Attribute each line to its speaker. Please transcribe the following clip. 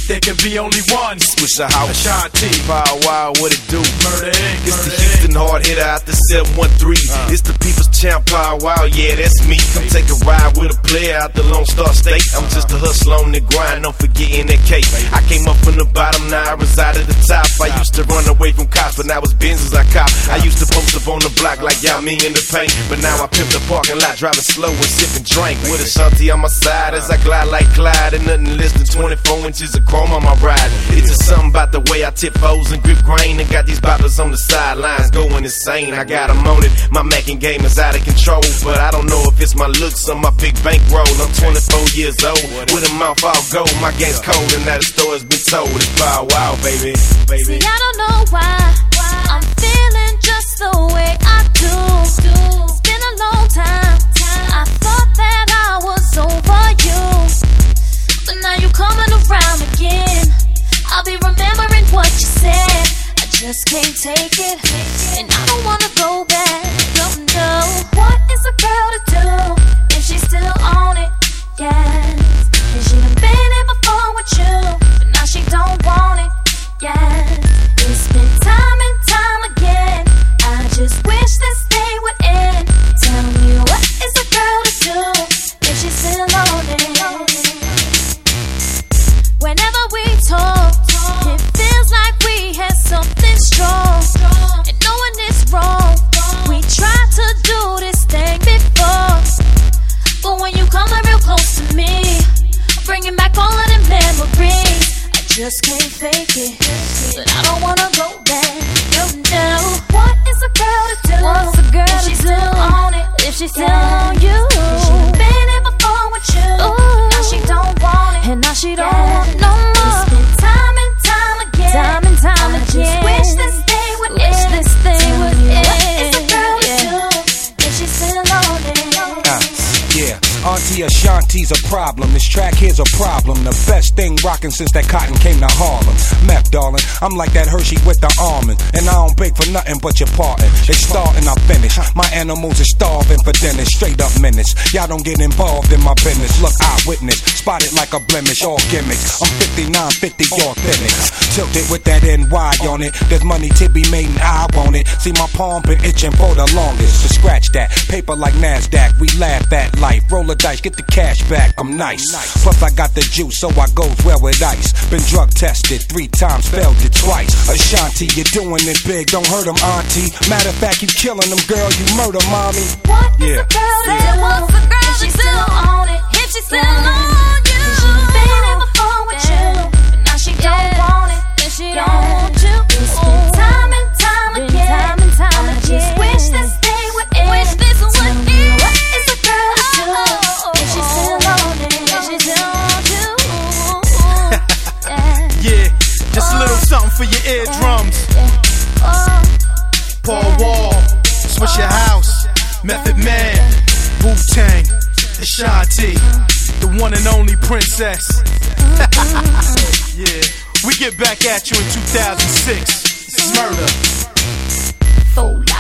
Speaker 1: there can be only one.
Speaker 2: Swisher House,
Speaker 1: Ashanti,
Speaker 2: Pow Wow, what it do?
Speaker 1: Murder Inc.
Speaker 2: It's the Houston hard hitter out the 713. It's the people's champ, Pow Wow, yeah, that's me. Come take a ride with a player out the Lone Star State. I'm just a hustler on the grind, don't forgetting that cake. I came up from the bottom, now I reside at the top. I used to run away from cops, but now it's Benzes I cop. I used to post up on the block like y'all me in the paint, but now I pimp the parking lot, driving slow and sipping drink. With Ashanti on my side as I glide like Clyde, and nothing less than 24 inches of chrome on my ride. It's just something about the way I tip foes and grip grain, and got these boppers on the sidelines going insane. I got them on it, my macking game is out of control, but I don't know if it's my looks or my big bankroll. I'm 24 years old, with a mouth all gold. My game's cold and that story's been told. It's Pow Wow, baby.
Speaker 3: See, I don't know why I'm feeling just the way I do. It's been a long time, I thought that I was over you, but now you coming around again. I'll be remembering what you said. I just can't take it, and I don't wanna go back. Don't know what is a girl to do if she's still on it. Yes, and she done been here before with you, but now she don't want it. Yes, it's been time and time again. I just wish this day would end. Tell me, what is a girl to do if she's still on it? Whenever we talk, it feels like we had something strong, and knowing it's wrong, we tried to do this thing before, but when you come real close to me, bringing back all of them memories. Just can't fake it, but I don't wanna go back. No, what is a girl to do? What's a girl if she's still on it? If she's still on you? She done been here before with you. Ooh. Now she don't want it, and now she don't want no more. It's been time and time again. Time and time again. I just wish this day would end. This thing would end. What is a girl to do if she's still on it?
Speaker 4: Yeah, Auntie Ashanti's a problem. This track here's a problem. The best thing rockin' since that cotton came to Harlem. Meth, darling, I'm like that Hershey with the almond, and I don't beg for nothing but your parting. They start and I finish. My animals are starving for dinner. Straight up minutes. Y'all don't get involved in my business. Look, eyewitness, spotted like a blemish. All gimmicks. I'm 5950, you're Phoenix. Tilted with that NY on it. There's money to be made and I want it. See, my palm been itching for the longest. So scratch that. Paper like NASDAQ. We laugh at life. Roll the dice, get the cash back, I'm nice. Plus I got the juice, so I goes well with ice. Been drug tested 3 times, failed it twice. Ashanti, you're doing it big, don't hurt them, auntie. Matter of fact, you killing them, girl, you murder mommy.
Speaker 3: What is a girl to do? What's a girl if she's still on it? If she's still on you? She done been here before with you, but now she don't want it. And she don't want you. It's been time and time again. I just wish this day would end. Wish this would end. What is a girl to do if she's still on it? If she's still on you?
Speaker 1: Yeah, just a little something for your eardrums. Paul Wall, Swisher House, Method Man, Wu-Tang, Ashanti, the one and only princess. Yeah, we get back at you in 2006. This is Murder.